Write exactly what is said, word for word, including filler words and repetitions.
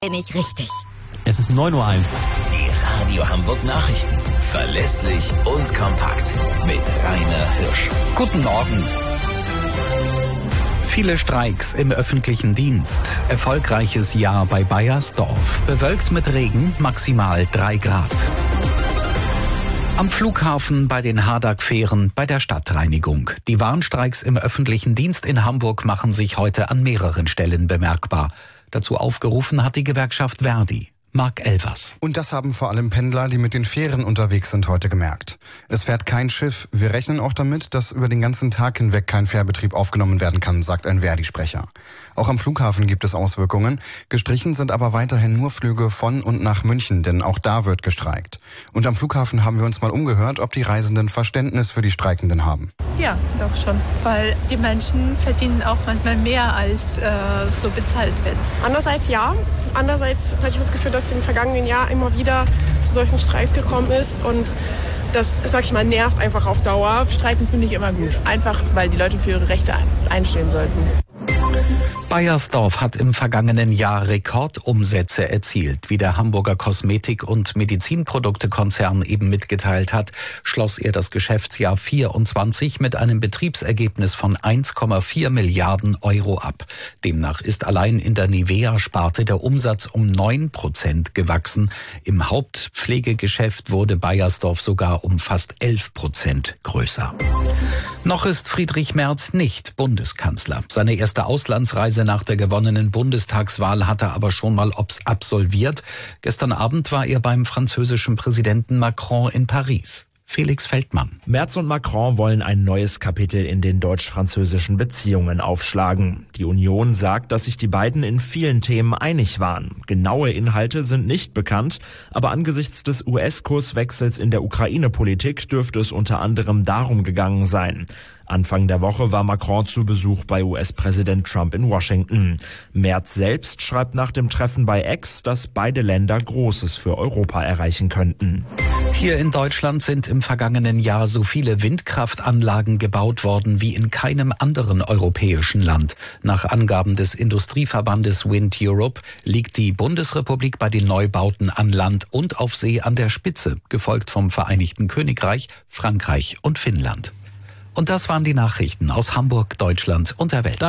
Nicht richtig. Es ist neun Uhr eins. Die Radio Hamburg Nachrichten. Verlässlich und kompakt. Mit Rainer Hirsch. Guten Morgen. Viele Streiks im öffentlichen Dienst. Erfolgreiches Jahr bei Baiersdorf. Bewölkt mit Regen, maximal drei Grad. Am Flughafen, bei den Hadak-Fähren, bei der Stadtreinigung. Die Warnstreiks im öffentlichen Dienst in Hamburg machen sich heute an mehreren Stellen bemerkbar. Dazu aufgerufen hat die Gewerkschaft Verdi. Marc Elvers. Und das haben vor allem Pendler, die mit den Fähren unterwegs sind, heute gemerkt. Es fährt kein Schiff. Wir rechnen auch damit, dass über den ganzen Tag hinweg kein Fährbetrieb aufgenommen werden kann, sagt ein Verdi-Sprecher. Auch am Flughafen gibt es Auswirkungen. Gestrichen sind aber weiterhin nur Flüge von und nach München, denn auch da wird gestreikt. Und am Flughafen haben wir uns mal umgehört, ob die Reisenden Verständnis für die Streikenden haben. Ja, doch schon, weil die Menschen verdienen auch manchmal mehr, als äh, so bezahlt wird. Andererseits ja, andererseits hatte ich das Gefühl, dass im vergangenen Jahr immer wieder zu solchen Streiks gekommen ist und das, sag ich mal, nervt einfach auf Dauer. Streiken finde ich immer gut, einfach weil die Leute für ihre Rechte einstehen sollten. Baiersdorf hat im vergangenen Jahr Rekordumsätze erzielt. Wie der Hamburger Kosmetik- und Medizinproduktekonzern eben mitgeteilt hat, schloss er das Geschäftsjahr vierundzwanzig mit einem Betriebsergebnis von eins Komma vier Milliarden Euro ab. Demnach ist allein in der Nivea-Sparte der Umsatz um neun Prozent gewachsen. Im Hauptpflegegeschäft wurde Baiersdorf sogar um fast elf Prozent größer. Noch ist Friedrich Merz nicht Bundeskanzler. Seine erste Auslandsreise nach der gewonnenen Bundestagswahl hat er aber schon mal absolviert. Gestern Abend war er beim französischen Präsidenten Macron in Paris. Felix Feldmann. Merz und Macron wollen ein neues Kapitel in den deutsch-französischen Beziehungen aufschlagen. Die Union sagt, dass sich die beiden in vielen Themen einig waren. Genaue Inhalte sind nicht bekannt, aber angesichts des U S-Kurswechsels in der Ukraine-Politik dürfte es unter anderem darum gegangen sein. Anfang der Woche war Macron zu Besuch bei U S-Präsident Trump in Washington. Merz selbst schreibt nach dem Treffen bei X, dass beide Länder Großes für Europa erreichen könnten. Hier in Deutschland sind im vergangenen Jahr so viele Windkraftanlagen gebaut worden wie in keinem anderen europäischen Land. Nach Angaben des Industrieverbandes Wind Europe liegt die Bundesrepublik bei den Neubauten an Land und auf See an der Spitze, gefolgt vom Vereinigten Königreich, Frankreich und Finnland. Und das waren die Nachrichten aus Hamburg, Deutschland und der Welt.